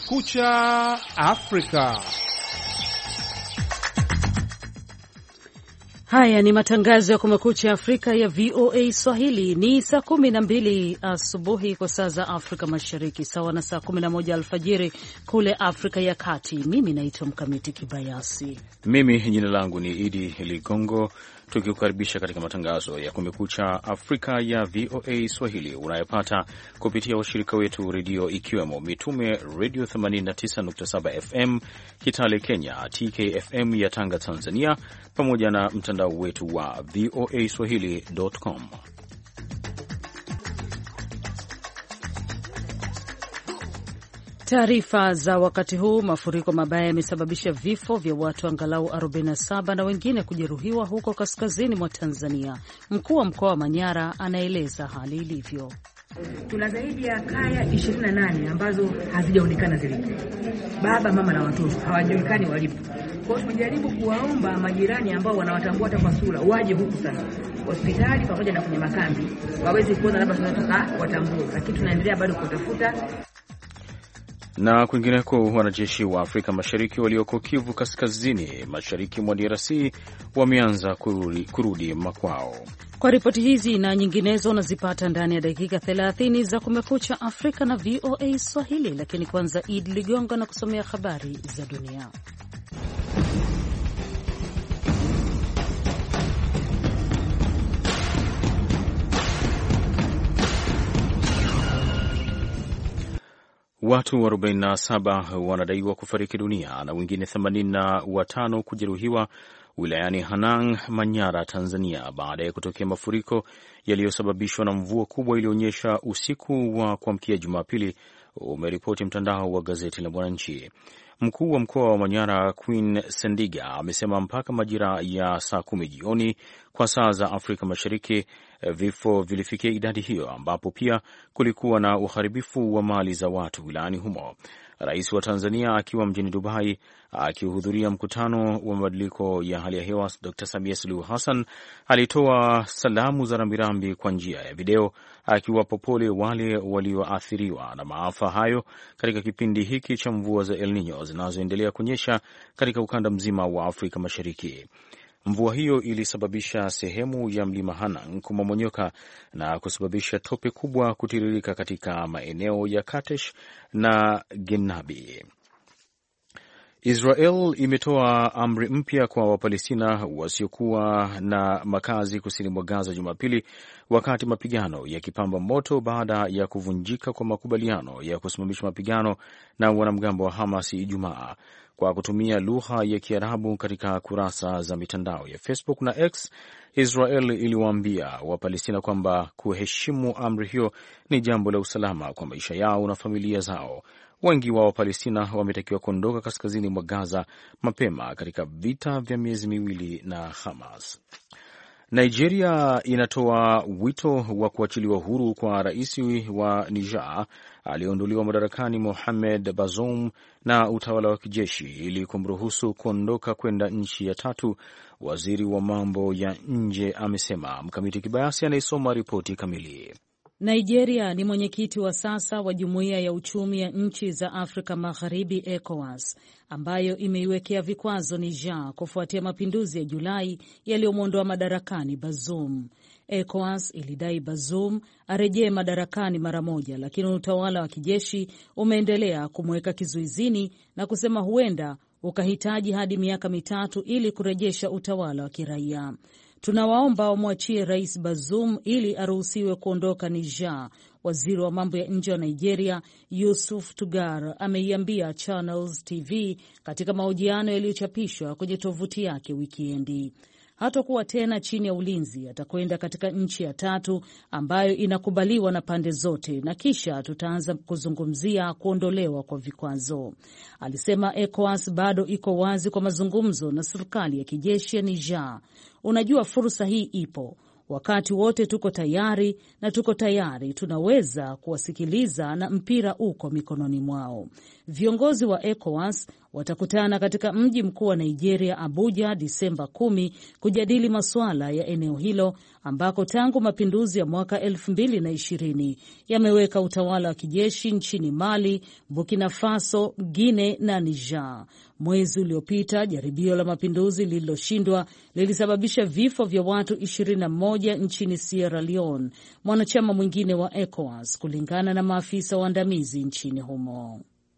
Kumekucha Afrika. Haya ni matangazo ya Kumekucha Afrika ya VOA Swahili. Ni saa 12 asubuhi kwa saa za Afrika Mashariki, sawa na saa 11 alfajiri kule Afrika ya Kati. Mimi naitwa Mkamiti Kibayasi. Mimi jina langu ni Idi Ligongo, tukikukaribisha katika matangazo ya Kumekucha Afrika ya VOA Swahili unayopata kupitia washirika wetu redio, ikiwemo Mitume Radio 89.7 FM Kitale Kenya, TKFM ya Tanga Tanzania, pamoja na mtandao wetu wa VOA Swahili.com. Taarifa za wakati huu. Mafuriko mabaya yamesababisha vifo vya watu angalau 47 na wengine kujeruhiwa huko kaskazini mwa Tanzania. Mkuu wa mkoa wa Manyara anaeleza hali ilivyo. Tuna zaidi ya kaya 28 ambazo hazijaonekana zilipo. Baba, mama na watoto hawajulikani walipo. Kwa hiyo tumejaribu kuwaomba majirani ambao wanawatambua hata kwa sura waje huku sasa hospitali pamoja na kwenye makambi waweze kuona labda tunataka watambue, lakini tunaendelea bado kutafuta. Na kwingineko, wanajeshi wa Afrika Mashariki walioko Kivu Kaskazini mashariki mwa DRC wameanza kurudi makwao. Kwa ripoti hizi na nyinginezo unazipata ndani ya dakika 30 za Kumekucha Afrika na VOA Swahili, lakini kwanza Idi Ligongo na kusomea habari za dunia. Watu 47 wanadaiwa kufariki dunia na wengine 85 kujeruhiwa wilayani Hanang, Manyara, Tanzania, baada ya kutokea mafuriko yaliyosababishwa na mvua kubwa iliyoonyesha usiku wa kuamkia Jumapili, umeripoti mtandao wa gazeti la Mwananchi. Mkuu wa mkoa wa Manyara, Queen Sendiga, amesema mpaka majira ya saa 10 jioni kwa saa za Afrika Mashariki vifo vilifikia idadi hiyo, ambapo pia kulikuwa na uharibifu wa mali za watu wilayani humo. Rais wa Tanzania akiwa mjini Dubai akihudhuria mkutano wa mabadiliko ya hali ya hewa, Dr. Samia Suluhu Hassan alitoa salamu za rambirambi kwa njia ya video, akiwapa pole wale walioathiriwa na maafa hayo katika kipindi hiki cha mvua za El Nino zinazoendelea kunyesha katika ukanda mzima wa Afrika Mashariki. Mvua hiyo ilisababisha sehemu ya mlima Hanang kumomonyoka na kusababisha tope kubwa kutiririka katika maeneo ya Katesh na Genabi. Israel imetoa amri mpya kwa Wapalestina wasiokuwa na makazi kusini mwa Gaza Jumapili, wakati mapigano yakipamba moto baada ya kuvunjika kwa makubaliano ya kusimamisha mapigano na wanamgambo wa Hamas Ijumaa. Kwa kutumia lugha ya Kiarabu katika kurasa za mitandao ya Facebook na X, Israel iliwaambia Wapalestina kwamba kuheshimu amri hiyo ni jambo la usalama kwa maisha yao na familia zao. Wengi wa Wapalestina wametakiwa kuondoka kaskazini mwa Gaza mapema katika vita vya miezi miwili na Hamas. Nigeria inatoa wito wa kuachiliwa huru kwa rais wa Niger aliyeondolewa madarakani Mohamed Bazoum na utawala wa kijeshi ili kumruhusu kuondoka kwenda nchi ya tatu, waziri wa mambo ya nje amesema. Mkamiti Kibayasi anayesoma ripoti kamili. Nigeria ni mwenyekiti wa sasa wa Jumuiya ya Uchumi ya Nchi za Afrika Magharibi, ECOWAS, ambayo imeiwekea vikwazo Niger kufuatia mapinduzi ya Julai yaliyomwondoa madarakani Bazoum. ECOWAS ilidai Bazoum arejee madarakani mara moja, lakini utawala wa kijeshi umeendelea kumweka kizuizini na kusema huenda ukahitaji hadi miaka 3 ili kurejesha utawala wa kiraia. Tunawaomba wamwachie Rais Bazoum ili aruhusiwe kuondoka Niger, waziri wa mambo ya nje wa Nigeria Yusuf Tugar ameiambia Channels TV katika mahojiano yaliyochapishwa kwenye tovuti yake wikiendi. Hatakuwa tena chini ya ulinzi, atakwenda katika nchi ya tatu ambayo inakubaliwa na pande zote, na kisha tutaanza kuzungumzia kuondolewa kwa vikwazo. Alisema ECOWAS bado iko wazi kwa mazungumzo na serikali ya kijeshi ya Niger. Unajua fursa hii ipo. wakati wote tuko tayari na tuko tayari, tunaweza kuwasikiliza na mpira uko mikononi mwao. Viongozi wa ECOWAS watakutana katika mji mkuu wa Nigeria, Abuja, Disemba 10 kujadili masuala ya eneo hilo ambako tangu mapinduzi ya mwaka 2020 yameweka utawala wa kijeshi nchini Mali, Burkina Faso, Guinea na Niger. Mwezi uliopita, jaribio la mapinduzi lililoshindwa lilisababisha vifo vya watu 21 nchini Sierra Leone, mwanachama mwingine wa ECOWAS, kulingana na maafisa waandamizi nchini humo.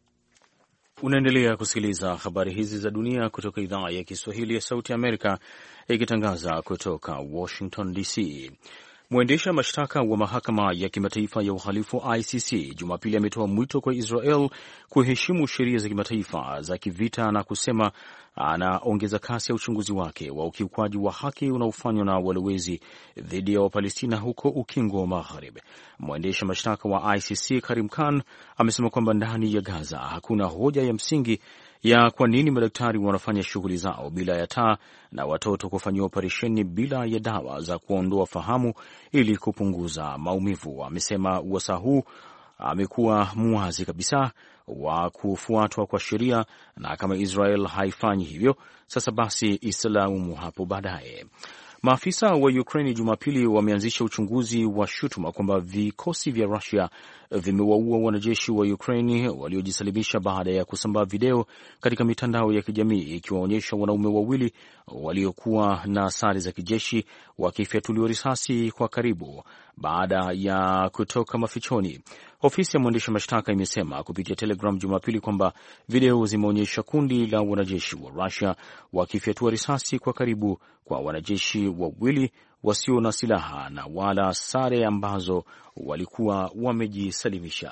Unaendelea kusikiliza habari hizi za dunia kutoka idhaa ya Kiswahili ya Sauti ya Amerika, ikitangaza kutoka Washington DC. Mwendesha mashtaka wa mahakama ya kimataifa ya uhalifu ICC Jumapili ametoa mwito kwa Israel kuheshimu sheria za kimataifa za kivita na kusema anaongeza kasi ya uchunguzi wake wa ukiukwaji wa haki unaofanywa na walowezi dhidi ya Wapalestina huko Ukingo wa Magharibi. Mwendesha mashtaka wa ICC Karim Khan amesema kwamba ndani ya Gaza hakuna hoja ya msingi ya kwa nini madaktari wanafanya shughuli zao bila ya taa na watoto kufanyiwa operesheni bila ya dawa za kuondoa fahamu ili kupunguza maumivu. Amesema wasaa huu amekuwa muwazi kabisa wa kufuatwa kwa sheria, na kama Israel haifanyi hivyo sasa basi isilaumu hapo baadaye. Maafisa wa Ukraine Jumapili wameanzisha uchunguzi wa shutuma kwamba vikosi vya Russia vimewaua wanajeshi wa Ukraine waliojisalimisha baada ya kusambaa video katika mitandao ya kijamii ikiwaonyesha wanaume wawili waliokuwa na sare za kijeshi wakifyatuliwa risasi kwa karibu baada ya kutoka mafichoni. Ofisi ya mwendesha mashtaka imesema kupitia Telegram Jumapili kwamba video zimeonyesha kundi la wanajeshi wa Russia wakifyatua risasi kwa karibu kwa wanajeshi wawili wasio na silaha na wala sare ambazo walikuwa wamejisalimisha.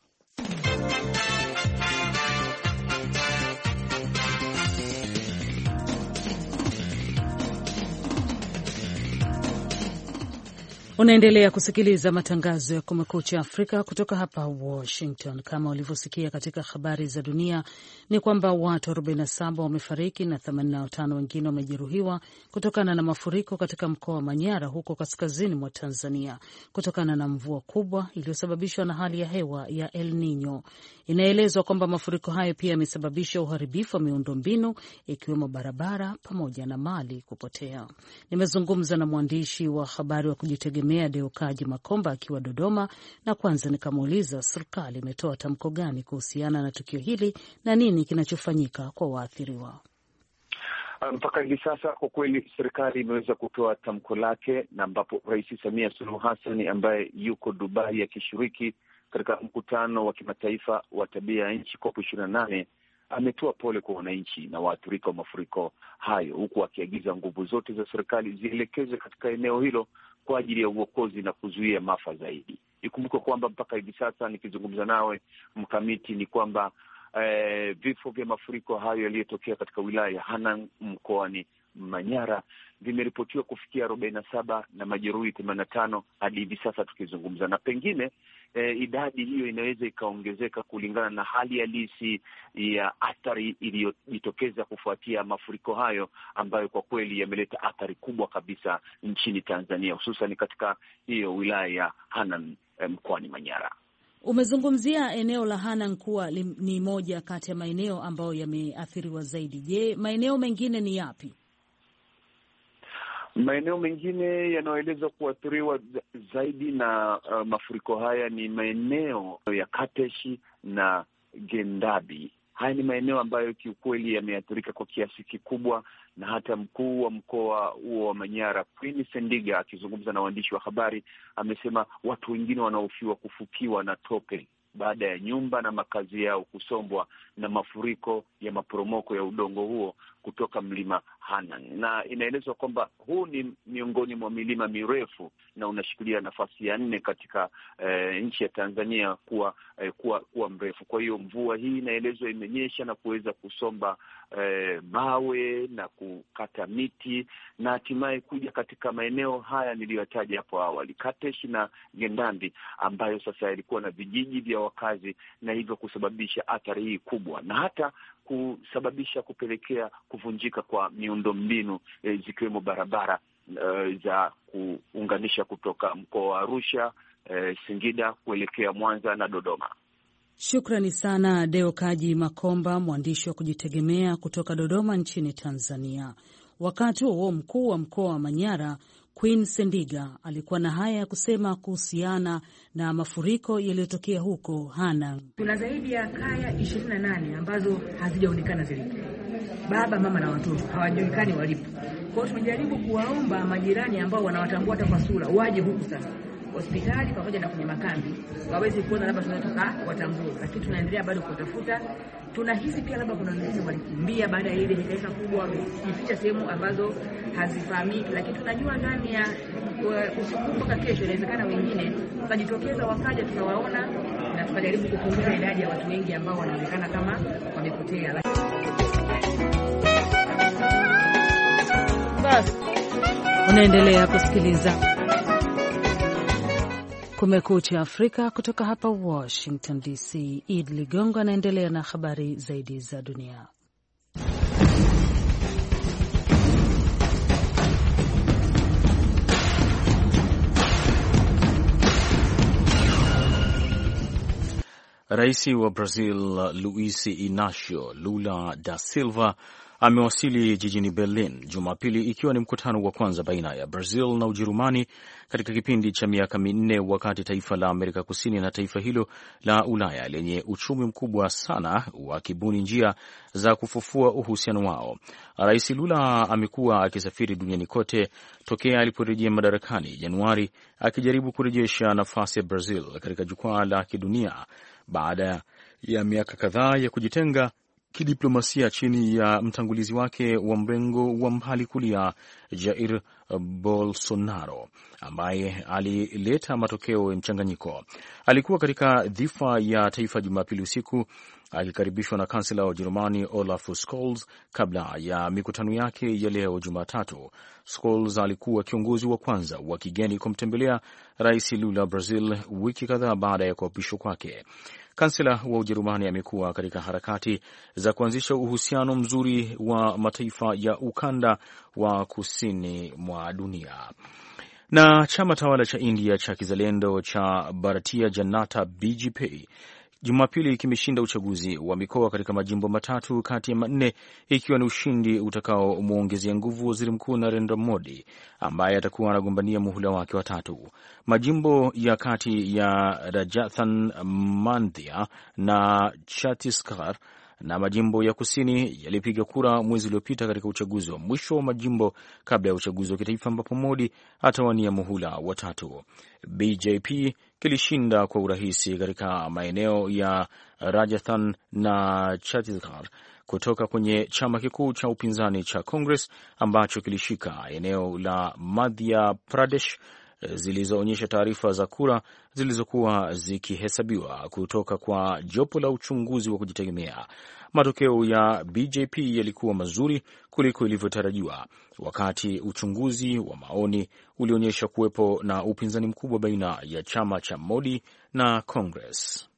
Unaendelea kusikiliza matangazo ya Kumekucha Afrika kutoka hapa Washington. Kama ulivyosikia katika habari za dunia, ni kwamba watu 47 wamefariki na 85 wengine wamejeruhiwa kutokana na mafuriko katika mkoa wa Manyara huko kaskazini mwa Tanzania kutokana na mvua kubwa iliyosababishwa na hali ya hewa ya El Nino. Inaelezwa kwamba mafuriko hayo pia yamesababisha uharibifu wa miundombinu ikiwemo barabara pamoja na mali kupotea. Nimezungumza na mwandishi wa habari wa kujitegemea Deokaji Makomba akiwa Dodoma, na kwanza nikamuuliza serikali imetoa tamko gani kuhusiana na tukio hili na nini kinachofanyika kwa waathiriwa. Mpaka hivi sasa kwa kweli serikali imeweza kutoa tamko lake, na ambapo Rais Samia Suluhu Hassan ambaye yuko Dubai akishiriki katika mkutano wa kimataifa wa tabia ya nchi COP28 ametoa pole kwa wananchi na waathirika wa mafuriko hayo, huku akiagiza nguvu zote za serikali zielekezwe katika eneo hilo kwa ajili ya uokozi na kuzuia maafa zaidi. Ikumbuke kwamba mpaka hivi sasa nikizungumza nawe Mkamiti ni kwamba vifo vya mafuriko hayo yaliyotokea katika wilaya ya Hanang mkoani Manyara vimeripotiwa kufikia 47 na majeruhi 85 hadi hivi sasa tukizungumza, na pengine idadi hiyo inaweza ikaongezeka kulingana na hali halisi ya athari iliyojitokeza kufuatia mafuriko hayo ambayo kwa kweli yameleta athari kubwa kabisa nchini Tanzania, hususan katika hiyo wilaya ya Hanang mkoani Manyara. Umezungumzia eneo la Hanang kuwa ni moja kati ya maeneo ambayo yameathiriwa zaidi. Je, maeneo mengine ni yapi? Maeneo mengine yanayoelezwa kuathiriwa zaidi na mafuriko haya ni maeneo ya Kateshi na Gendabi. Haya ni maeneo ambayo kiukweli yameathirika kwa kiasi kikubwa, na hata mkuu wa mkoa huo wa Manyara Queen Sendiga akizungumza na waandishi wa habari amesema watu wengine wanahofiwa kufukiwa na tope baada ya nyumba na makazi yao kusombwa na mafuriko ya maporomoko ya udongo huo kutoka mlima Hanang. Na inaelezwa kwamba huu ni miongoni mwa milima mirefu na unashikilia nafasi ya 4 katika nchi ya Tanzania kuwa mrefu. Kwa hiyo mvua hii inaelezwa imenyesha na kuweza kusomba mawe na kukata miti na hatimaye kuja katika maeneo haya niliyotaja hapo awali, Katesh na Gendambi, ambayo sasa yalikuwa na vijiji vya wakazi, na hivyo kusababisha athari hii kubwa na hata kusababisha kupelekea kuvunjika kwa miundombinu zikiwemo barabara za kuunganisha kutoka mkoa wa Arusha, Singida kuelekea Mwanza na Dodoma. Shukrani sana Deo Kaji Makomba, mwandishi wa kujitegemea kutoka Dodoma nchini Tanzania. Wakati huo mkuu wa mkoa wa Manyara Queen Sendiga alikuwa na haya ya kusema kuhusiana na mafuriko yaliyotokea huko Hanang. Tuna zaidi ya kaya 28 ambazo hazijaonekana zilipo. Baba, mama na watoto hawajulikani walipo. Kwa hiyo tumejaribu kuwaomba majirani ambao wanawatambua hata kwa sura waje huku sasa hospitali pamoja na kwenye makambi waweze kuona labda tunatoka watambue, lakini tunaendelea bado kutafuta. Tunahisi pia labda kuna wengine walikimbia baada ya ile hekaheka kubwa, wamejificha sehemu ambazo hazifahamiki, lakini tunajua ndani ya usiku mpaka kesho inawezekana wengine wakajitokeza wakaja tukawaona na tukajaribu kupunguza idadi ya watu wengi ambao wanaonekana kama wamepotea. Basi unaendelea kusikiliza Kumekucha Afrika kutoka hapa Washington DC. Id Ligongo anaendelea na habari zaidi za dunia. Rais wa Brazil Luiz Inacio Lula da Silva amewasili jijini Berlin Jumapili, ikiwa ni mkutano wa kwanza baina ya Brazil na Ujerumani katika kipindi cha miaka minne, wakati taifa la Amerika Kusini na taifa hilo la Ulaya lenye uchumi mkubwa sana wakibuni njia za kufufua uhusiano wao. Rais Lula amekuwa akisafiri duniani kote tokea aliporejea madarakani Januari, akijaribu kurejesha nafasi ya Brazil katika jukwaa la kidunia baada ya miaka kadhaa ya kujitenga kidiplomasia chini ya mtangulizi wake wa mrengo wa mbali kulia Jair Bolsonaro, ambaye alileta matokeo ya mchanganyiko. Alikuwa katika dhifa ya taifa Jumapili usiku akikaribishwa na kansela wa Ujerumani Olaf Scholz kabla ya mikutano yake ya leo Jumatatu. Scholz alikuwa kiongozi wa kwanza wa kigeni kumtembelea Rais Lula Brazil wiki kadhaa baada ya kuapishwa kwake. Kansela wa Ujerumani amekuwa katika harakati za kuanzisha uhusiano mzuri wa mataifa ya ukanda wa kusini mwa dunia. Na chama tawala cha India cha kizalendo cha Bharatiya Janata BJP Jumapili kimeshinda uchaguzi wa mikoa katika majimbo matatu kati ya manne, ikiwa ni ushindi utakaomwongezea nguvu waziri mkuu Narendra Modi ambaye atakuwa anagombania muhula wake wa tatu. Majimbo ya kati ya Rajasthan, Mandhya na Chhattisgarh na majimbo ya kusini yalipiga kura mwezi uliopita katika uchaguzi wa mwisho wa majimbo kabla ya uchaguzi wa kitaifa ambapo Modi atawania muhula wa tatu. BJP kilishinda kwa urahisi katika maeneo ya Rajasthan na Chhattisgarh kutoka kwenye chama kikuu cha upinzani cha Congress ambacho kilishika eneo la Madhya Pradesh, zilizoonyesha taarifa za kura zilizokuwa zikihesabiwa kutoka kwa jopo la uchunguzi wa kujitegemea. Matokeo ya BJP yalikuwa mazuri kuliko ilivyotarajiwa, wakati uchunguzi wa maoni ulionyesha kuwepo na upinzani mkubwa baina ya chama cha Modi na Congress.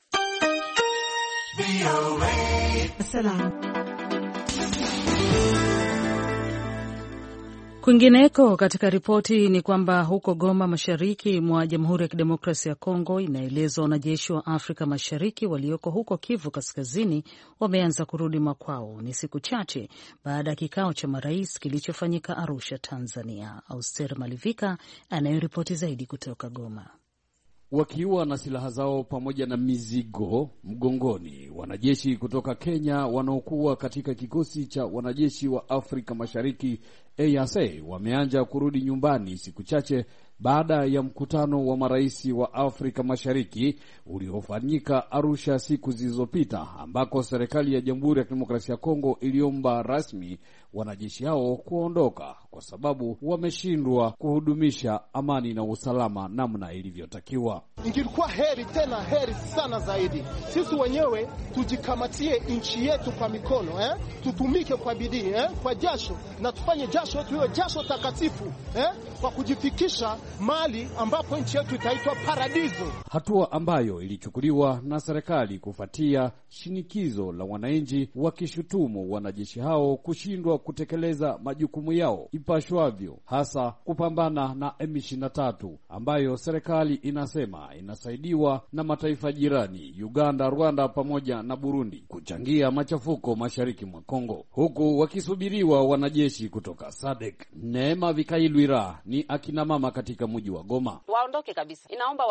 Kwingineko katika ripoti ni kwamba huko Goma, mashariki mwa Jamhuri ya Kidemokrasia ya Kongo, inaelezwa wanajeshi wa Afrika Mashariki walioko huko Kivu Kaskazini wameanza kurudi makwao. Ni siku chache baada ya kikao cha marais kilichofanyika Arusha, Tanzania. Auster Malivika anayoripoti zaidi kutoka Goma. Wakiwa na silaha zao pamoja na mizigo mgongoni, wanajeshi kutoka Kenya wanaokuwa katika kikosi cha wanajeshi wa Afrika Mashariki EAC wameanza kurudi nyumbani siku chache baada ya mkutano wa marais wa Afrika Mashariki uliofanyika Arusha siku zilizopita, ambako serikali ya Jamhuri ya Kidemokrasia ya Kongo iliomba rasmi wanajeshi hao kuondoka kwa sababu wameshindwa kuhudumisha amani na usalama namna ilivyotakiwa. Ingilikuwa heri, tena heri sana zaidi sisi wenyewe tujikamatie nchi yetu kwa mikono, tutumike kwa bidii, kwa jasho, na tufanye jasho yetu iwe jasho takatifu, kwa kujifikisha mali ambapo nchi yetu itaitwa paradiso. Hatua ambayo ilichukuliwa na serikali kufuatia shinikizo la wananchi wakishutumu wanajeshi hao kushindwa kutekeleza majukumu yao ipashwavyo, hasa kupambana na M23 ambayo serikali inasema inasaidiwa na mataifa jirani Uganda, Rwanda pamoja na Burundi kuchangia machafuko mashariki mwa Kongo, huku wakisubiriwa wanajeshi kutoka SADC. Neema Vikailwira ni akina mama katika mji wa Goma. Waondoke kabisa. Inaomba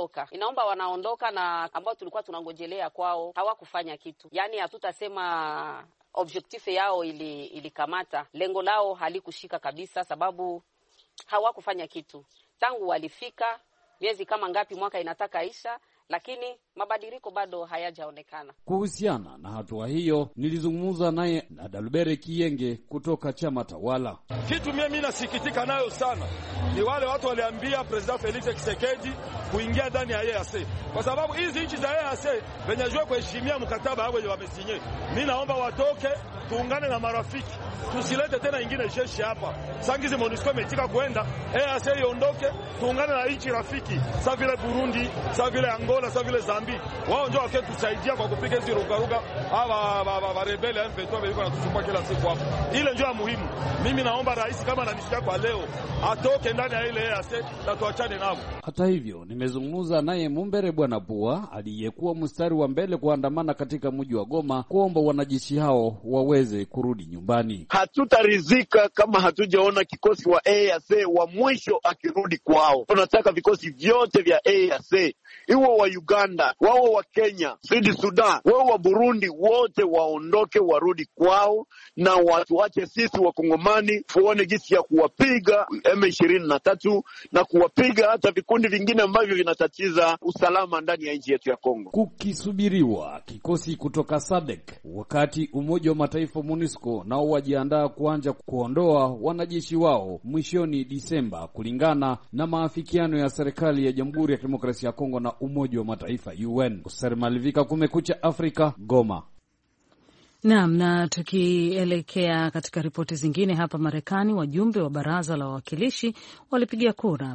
wanaondoka na ambao tulikuwa tunangojelea kwao hawakufanya kitu. Yaani hatutasema objective yao ilikamata, lengo lao halikushika kabisa, sababu hawakufanya kitu. Tangu walifika miezi kama ngapi, mwaka inataka isha, lakini mabadiliko bado hayajaonekana. Kuhusiana na hatua hiyo, nilizungumza naye na Dalbere Kiyenge kutoka chama tawala. Kitu mimi nasikitika nayo sana ni wale watu waliambia President Felix Tshisekedi kuingia ndani ya EAC, kwa sababu hizi nchi za EAC venye kuheshimia mkataba hao wenye wamesinye. Mimi naomba watoke, tuungane na marafiki, tusilete tena ingine jeshi hapa. Sangizi MONUSCO imetika kwenda, EAC iondoke, tuungane na nchi rafiki, sawa vile Burundi, sawa vile Angola, sawa vile Zambia. Wao ndio waketusaidia kwa kupiga hizo rugaruga hawa rebeli M23 walikuwa wanatusumbua kila siku hapo. Ile ndio muhimu. Mimi naomba rais kama ananisikia kwa leo atoke ndani ya ile EAC na tuachane nao. Hata hivyo, nimezungumza naye Mumbere Bwana Bua aliyekuwa mstari wa mbele kuandamana katika mji wa Goma kuomba wanajeshi hao waweze kurudi nyumbani. Hatutarizika kama hatujaona kikosi wa EAC wa mwisho akirudi kwao. Tunataka vikosi vyote vya EAC, iwe wa Uganda, wao wa Kenya, Sudan, wao wa Burundi, wote waondoke warudi kwao, na watu wache sisi wakongomani tuone jinsi ya kuwapiga M23 na kuwapiga hata vikundi vingine ambavyo vinatatiza usalama ndani ya nchi yetu ya Kongo. Kukisubiriwa kikosi kutoka SADC, wakati Umoja wa Mataifa MONUSCO nao wajiandaa kuanza kuondoa wanajeshi wao mwishoni Disemba kulingana na maafikiano ya serikali ya Jamhuri ya Kidemokrasia ya Kongo na Umoja wa Mataifa UN. Oser Malivika, Kumekucha Afrika, Goma. Naam, na tukielekea katika ripoti zingine hapa Marekani, wajumbe wa Baraza la Wawakilishi walipiga kura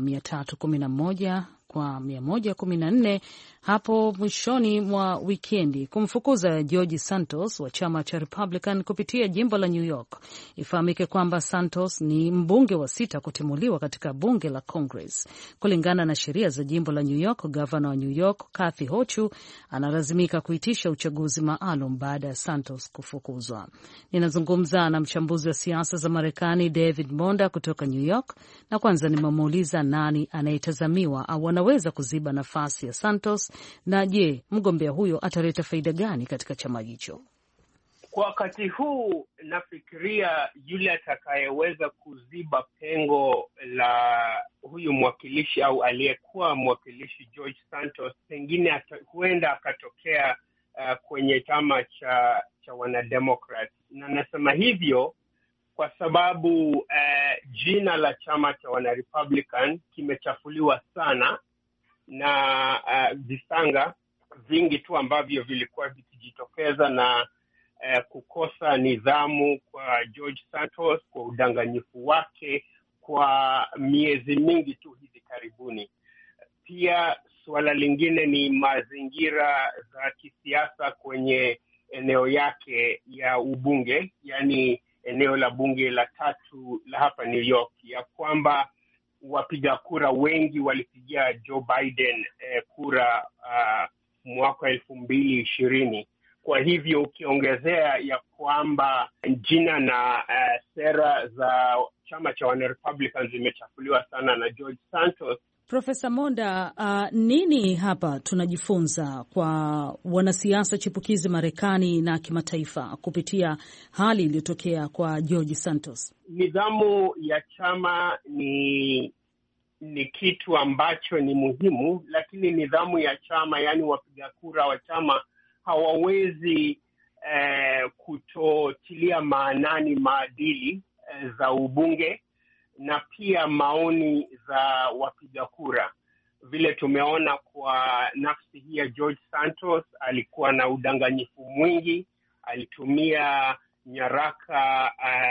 311 kwa 114 hapo mwishoni mwa wikendi kumfukuza George Santos wa chama cha Republican kupitia jimbo la New York. Ifahamike kwamba Santos ni mbunge wa 6 kutimuliwa katika bunge la Congress. Kulingana na sheria za jimbo la New York, gavana wa New York Kathy Hochul analazimika kuitisha uchaguzi maalum baada ya Santos kufukuzwa. Ninazungumza na mchambuzi wa siasa za Marekani David Monda kutoka New York, na kwanza nimemuuliza nani anayetazamiwa au anaweza kuziba nafasi ya Santos, na je, mgombea huyo ataleta faida gani katika chama hicho? Kwa wakati huu nafikiria yule atakayeweza kuziba pengo la huyu mwakilishi au aliyekuwa mwakilishi George Santos, pengine huenda akatokea kwenye chama cha wanademokrat. Na nasema hivyo kwa sababu jina la chama cha wanarepublican kimechafuliwa sana na visanga vingi tu ambavyo vilikuwa vikijitokeza na kukosa nidhamu kwa George Santos, kwa udanganyifu wake kwa miezi mingi tu hivi karibuni. Pia suala lingine ni mazingira za kisiasa kwenye eneo yake ya ubunge, yani eneo la bunge la 3 la hapa New York, ya kwamba wapiga kura wengi walipigia Joe Biden kura mwaka 2020. Kwa hivyo ukiongezea ya kwamba jina na sera za chama cha Republicans zimechafuliwa sana na George Santos. Profesa Monda, nini hapa tunajifunza kwa wanasiasa chipukizi Marekani na kimataifa kupitia hali iliyotokea kwa George Santos? Nidhamu ya chama ni kitu ambacho ni muhimu, lakini nidhamu ya chama, yani wapiga kura wa chama hawawezi kutotilia maanani maadili za ubunge na pia maoni za wapiga kura. vile tumeona kwa nafsi hii ya George Santos, alikuwa na udanganyifu mwingi, alitumia nyaraka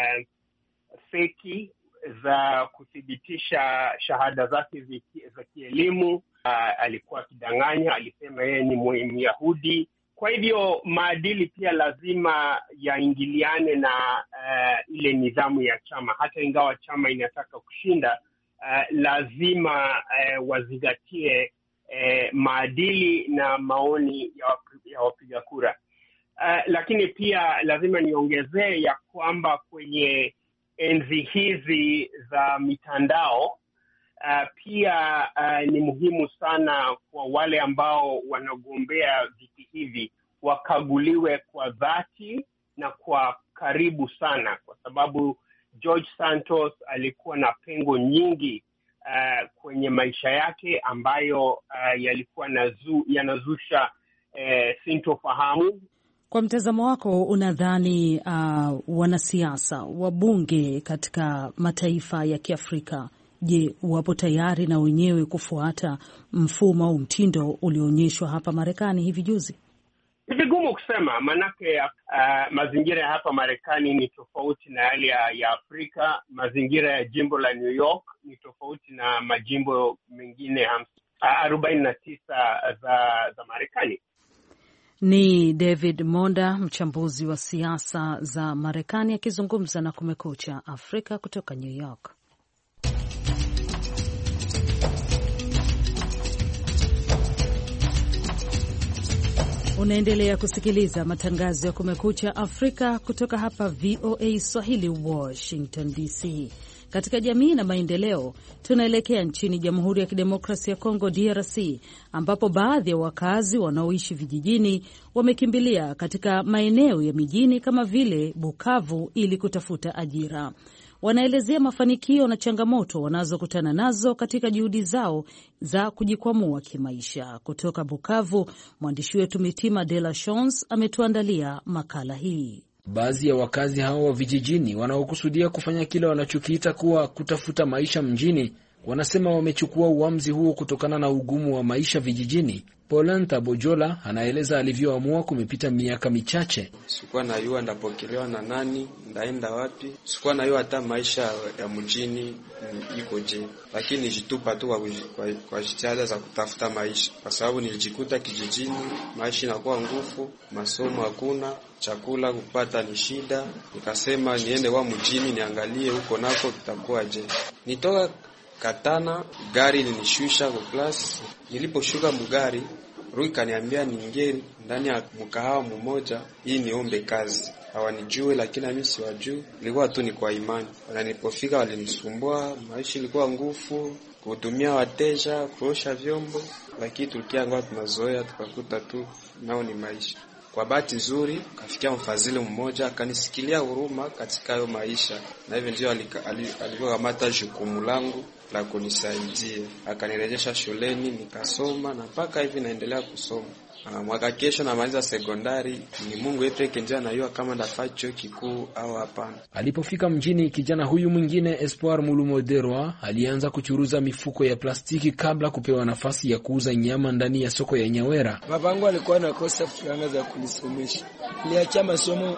feki za kuthibitisha shahada zake za kielimu. Alikuwa akidanganya, alisema yeye ni Myahudi. Kwa hivyo maadili pia lazima yaingiliane na ile nidhamu ya chama. Hata ingawa chama inataka kushinda, lazima wazingatie maadili na maoni ya wapiga kura. Lakini pia lazima niongezee ya kwamba kwenye enzi hizi za mitandao pia ni muhimu sana kwa wale ambao wanagombea viti hivi wakaguliwe kwa dhati na kwa karibu sana, kwa sababu George Santos alikuwa na pengo nyingi kwenye maisha yake ambayo yalikuwa yanazusha sintofahamu. Kwa mtazamo wako, unadhani wanasiasa, wabunge katika mataifa ya Kiafrika, je, wapo tayari na wenyewe kufuata mfumo au mtindo ulioonyeshwa hapa Marekani hivi juzi? Ni vigumu kusema, manake mazingira ya hapa Marekani ni tofauti na yale ya Afrika. Mazingira ya jimbo la New York ni tofauti na majimbo mengine 49 za Marekani. Ni David Monda, mchambuzi wa siasa za Marekani, akizungumza na Kumekucha Afrika kutoka New York. Unaendelea kusikiliza matangazo ya Kumekucha Afrika kutoka hapa VOA Swahili, Washington DC. Katika jamii na maendeleo, tunaelekea nchini Jamhuri ya Kidemokrasia ya Kongo, DRC, ambapo baadhi ya wakazi wanaoishi vijijini wamekimbilia katika maeneo ya mijini kama vile Bukavu ili kutafuta ajira. Wanaelezea mafanikio na changamoto wanazokutana nazo katika juhudi zao za kujikwamua kimaisha. Kutoka Bukavu, mwandishi wetu Mitima de la Chance ametuandalia makala hii. Baadhi ya wakazi hao wa vijijini wanaokusudia kufanya kile wanachokiita kuwa kutafuta maisha mjini wanasema wamechukua uamuzi huo kutokana na ugumu wa maisha vijijini. Polenta Bojola anaeleza alivyoamua kumepita miaka michache. Sikuwa na yua ndapokelewa na nani, ndaenda wapi. Sikuwa na yua hata maisha ya mjini ikoje. Lakini nijitupa tu kwa jitihada za kutafuta maisha. Kwa sababu nilijikuta kijijini, maisha inakuwa nguvu, masomo hakuna, chakula kupata ni shida. Nikasema niende wa mjini niangalie huko nako tutakuwaje. Nitoka Katana, gari linishusha kwa class. Niliposhuka mugari, Rui kaniambia niingie ndani ya mkahawa mmoja hii niombe kazi. Hawanijue lakini mimi siwajui. Nilikuwa tu ni kwa imani. Na nilipofika walinisumbua, maisha ilikuwa nguvu, kuhudumia wateja, kuosha vyombo, lakini tulikiangoa tunazoea tukakuta tu nao ni maisha. Kwa bahati nzuri kafikia mfadhili mmoja akanisikilia huruma katika hayo maisha, na hivyo ndio alikuwa kamata jukumu langu la kunisaidia, akanirejesha shuleni nikasoma na mpaka hivi naendelea kusoma. Mwaka kesho namaliza sekondari. Ni Mungu yepeke ndiye anajua kama ndafanya chuo kikuu au hapana. Alipofika mjini, kijana huyu mwingine Espoir Mulumoderwa alianza kuchuruza mifuko ya plastiki kabla kupewa nafasi ya kuuza nyama ndani ya soko ya Nyawera. Babangu alikuwa anakosa franga za kunisomesha. Niliacha masomo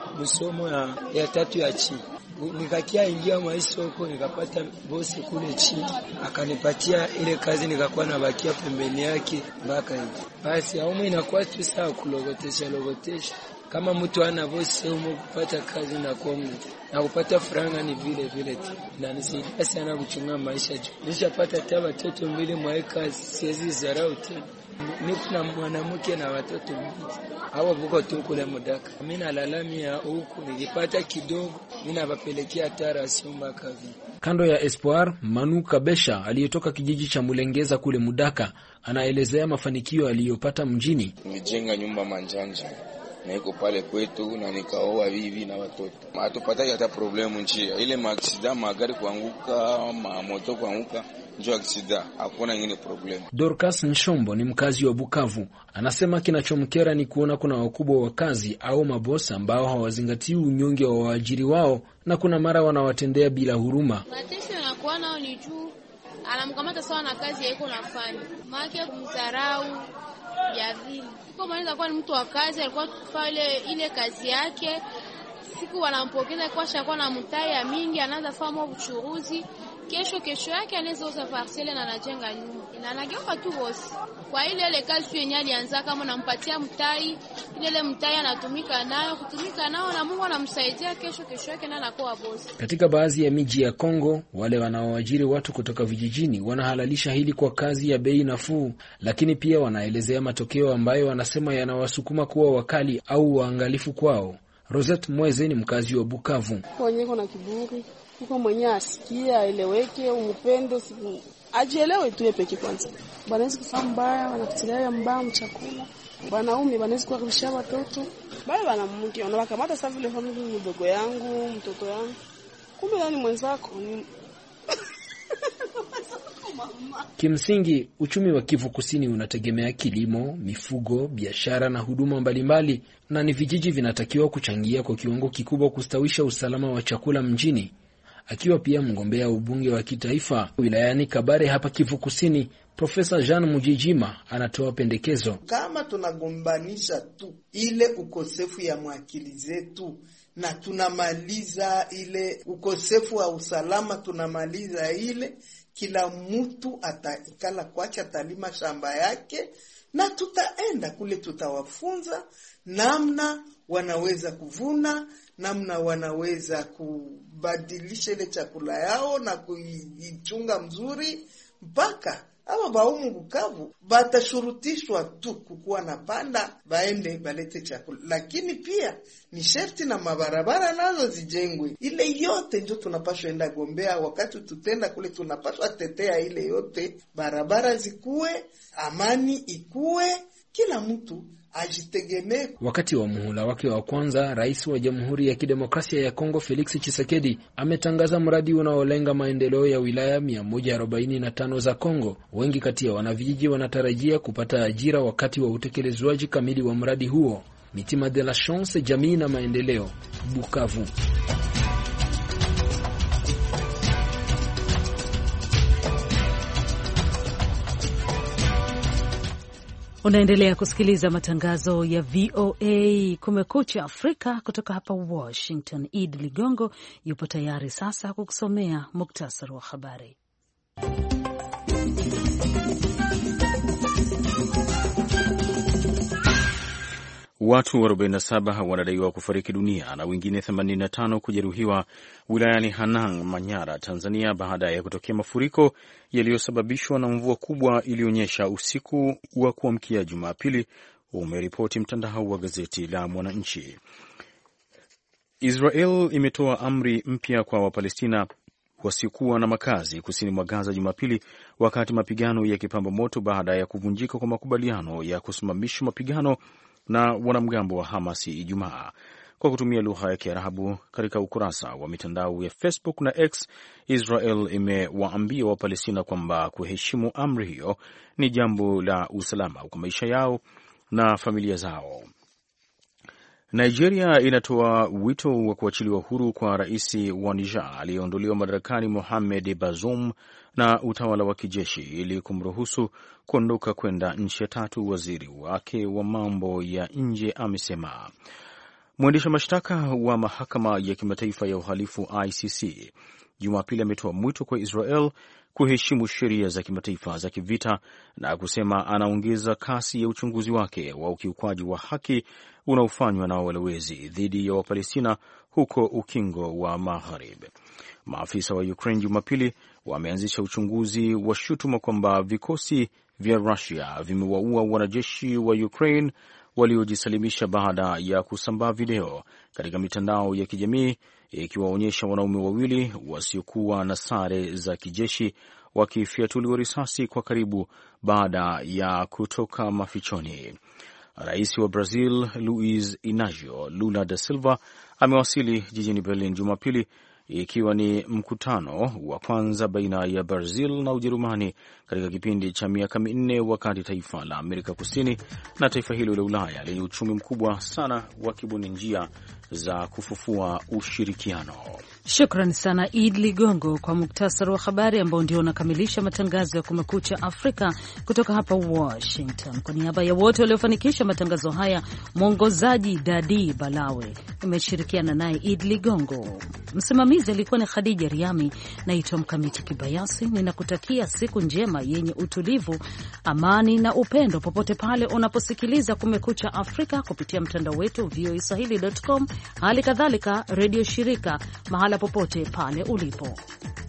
ya 3 ya chini. Nikakia ingia mwa soko, nikapata bosi kule chini akanipatia ile kazi, nikakuwa nabakia pembeni yake mpaka hivi. Basi aumu inakuwa tu sawa kulogotesha. Kama mtu ana bosi humo kupata kazi na komu na kupata franga ni vile tu. Na nisaidia sana kuchunga maisha juu. Nishapata hata watoto 2 mwa kazi, siwezi zarau tena. Niko na mwanamke na watoto 2. Hawa buko tu kule Mudaka. Mimi nalalamia huku nikipata kidogo, mimi nabapelekea tarasi mpaka hivi. Kando ya Espoir, Manu Kabesha aliyetoka kijiji cha Mulengeza kule Mudaka anaelezea mafanikio aliyopata mjini. Nimejenga nyumba Manjanja na iko pale kwetu na nikaoa bibi na watoto. Hatupata hata problemu njia. Ile maaksida, magari kuanguka, moto kuanguka, njoo aksida, hakuna nyingine problem. Dorcas Nshombo ni mkazi wa Bukavu. Anasema kinachomkera ni kuona kuna wakubwa wa kazi au mabosa ambao hawazingatii unyonge wa waajiri wao na kuna mara wanawatendea bila huruma. Mateso yanakuwa nao ni juu anamkamata sawa na kazi yako nafanya. Maana kumdharau ya vile. Kwa maana kwa ni mtu wa kazi, alikuwa pale ile kazi yake. Siku wanampokeza kwa shakuwa na mtaya mingi, anaanza fanya uchuruzi. Kesho yake anaweza uza parcelle na anajenga nyumba. Na anageuka tu bosi. Kwa ile kazi yenyewe alianza kama nampatia mtai, ile mtai anatumika nayo na Mungu anamsaidia kesho yake na anakuwa bosi. Katika baadhi ya miji ya Kongo, wale wanaoajiri watu kutoka vijijini wanahalalisha hili kwa kazi ya bei nafuu, lakini pia wanaelezea matokeo ambayo wanasema yanawasukuma kuwa wakali au waangalifu kwao. Rosette Mweze ni mkazi wa Bukavu. Kwenye kuna kiburi, uko mwenye asikia, eleweke, umpendo, ajielewe tu peke kwanza. Banaweza kufahamu mbaya, wanakutilia mbaya mchakula. Wanaume banaweza kuwarisha watoto. Bale wanamke, wanawakamata sasa vile familia mdogo yangu, mtoto yangu. Kumbe nani mwenzako ni Kimsingi, uchumi wa Kivu Kusini unategemea kilimo, mifugo, biashara na huduma mbalimbali, na ni vijiji vinatakiwa kuchangia kwa kiwango kikubwa kustawisha usalama wa chakula mjini. Akiwa pia mgombea ubunge wa kitaifa wilayani Kabare hapa Kivu Kusini, Profesa Jean Mujijima anatoa pendekezo. Kama tunagombanisha tu ile ukosefu ya mwakili zetu na tunamaliza ile ukosefu wa usalama, tunamaliza ile, kila mtu ataikala kwacha, atalima shamba yake, na tutaenda kule, tutawafunza namna wanaweza kuvuna, namna wanaweza kubadilisha ile chakula yao na kuichunga mzuri, mpaka ama baumu Bukavu batashurutishwa tu kukuwa na panda baende balete chakula. Lakini pia ni sherti na mabarabara nazo zijengwe. Ile yote ndio tunapaswa enda gombea. Wakati tutenda kule tunapaswa tetea ile yote, barabara zikuwe, amani ikuwe, kila mtu ajitegemee. Wakati wa muhula wake wa kwanza, Rais wa Jamhuri ya Kidemokrasia ya Kongo Felix Tshisekedi ametangaza mradi unaolenga maendeleo ya wilaya 145 za Kongo. Wengi kati ya wanavijiji wanatarajia kupata ajira wakati wa utekelezwaji kamili wa mradi huo. Mitima de la Chance, jamii na maendeleo, Bukavu. Unaendelea kusikiliza matangazo ya VOA Kumekucha Afrika kutoka hapa Washington. Idi Ligongo yupo tayari sasa kukusomea muktasari wa habari. Watu 47 wanadaiwa kufariki dunia na wengine 85 kujeruhiwa wilayani Hanang, Manyara, Tanzania baada ya kutokea mafuriko yaliyosababishwa na mvua kubwa iliyonyesha usiku wa kuamkia Jumapili, umeripoti mtandao wa gazeti la Mwananchi. Israel imetoa amri mpya kwa Wapalestina wasiokuwa na makazi kusini mwa Gaza Jumapili, wakati mapigano yakipamba moto baada ya kuvunjika kwa makubaliano ya kusimamisha mapigano na wanamgambo wa Hamas Ijumaa. Kwa kutumia lugha ya Kiarabu katika ukurasa wa mitandao ya Facebook na X, Israel imewaambia Wapalestina kwamba kuheshimu amri hiyo ni jambo la usalama kwa maisha yao na familia zao. Nigeria inatoa wito wa kuachiliwa huru kwa rais wa Niger aliyeondolewa madarakani Mohamed Bazoum na utawala wa kijeshi ili kumruhusu kuondoka kwenda nchi ya tatu, waziri wake wa mambo ya nje amesema. Mwendesha mashtaka wa mahakama ya kimataifa ya uhalifu ICC Jumapili ametoa mwito kwa Israel kuheshimu sheria za kimataifa za kivita na kusema anaongeza kasi ya uchunguzi wake wa ukiukwaji wa haki unaofanywa na walowezi dhidi ya Wapalestina huko Ukingo wa Magharibi. Maafisa wa Ukraine Jumapili wameanzisha uchunguzi wa shutuma kwamba vikosi vya Russia vimewaua wanajeshi wa Ukraine waliojisalimisha baada ya kusambaa video katika mitandao ya kijamii ikiwaonyesha wanaume wawili wasiokuwa na sare za kijeshi wakifyatuliwa risasi kwa karibu baada ya kutoka mafichoni. Rais wa Brazil Luiz Inacio Lula da Silva amewasili jijini Berlin Jumapili ikiwa ni mkutano wa kwanza baina ya Brazil na Ujerumani katika kipindi cha miaka minne, wakati taifa la Amerika Kusini na taifa hilo la Ulaya lenye uchumi mkubwa sana wakibuni njia za kufufua ushirikiano. Shukran sana Id Ligongo kwa muktasari wa habari ambao ndio unakamilisha matangazo ya Kumekucha Afrika kutoka hapa Washington. Kwa niaba ya wote waliofanikisha matangazo haya, mwongozaji Dadi Balawe, nimeshirikiana naye Id Ligongo, msimamizi alikuwa ni Khadija Riami, naitwa Mkamiti Kibayasi. Ninakutakia siku njema yenye utulivu, amani na upendo popote pale unaposikiliza Kumekucha Afrika kupitia mtandao wetu voaswahili.com, hali kadhalika redio shirika mahala popote pale ulipo.